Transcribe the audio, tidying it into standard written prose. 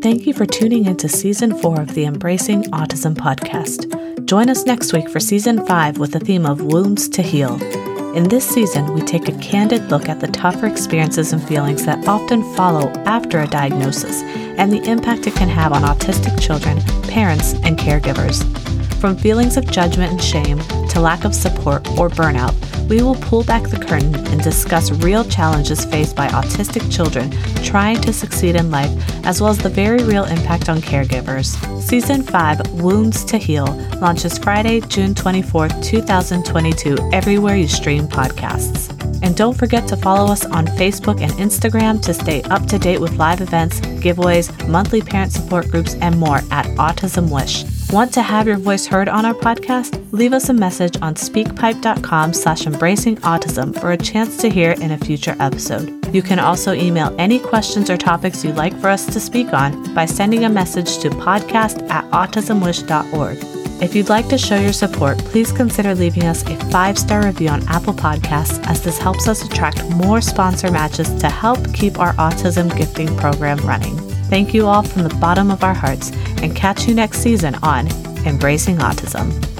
thank you for tuning into Season 4 of the Embracing Autism podcast. Join us next week for Season 5 with the theme of Wounds to Heal. In this season, we take a candid look at the tougher experiences and feelings that often follow after a diagnosis and the impact it can have on autistic children, parents, and caregivers. From feelings of judgment and shame to lack of support or burnout, we will pull back the curtain and discuss real challenges faced by autistic children trying to succeed in life, as well as the very real impact on caregivers. Season 5, Wounds to Heal, launches Friday, June 24th, 2022, everywhere you stream podcasts. And don't forget to follow us on Facebook and Instagram to stay up to date with live events, giveaways, monthly parent support groups, and more at Autism Wish. Want to have your voice heard on our podcast? Leave us a message on speakpipe.com/embracingautism for a chance to hear in a future episode. You can also email any questions or topics you'd like for us to speak on by sending a message to podcast@autismwish.org. If you'd like to show your support, please consider leaving us a 5-star review on Apple Podcasts, as this helps us attract more sponsor matches to help keep our autism gifting program running. Thank you all from the bottom of our hearts, and catch you next season on Embracing Autism.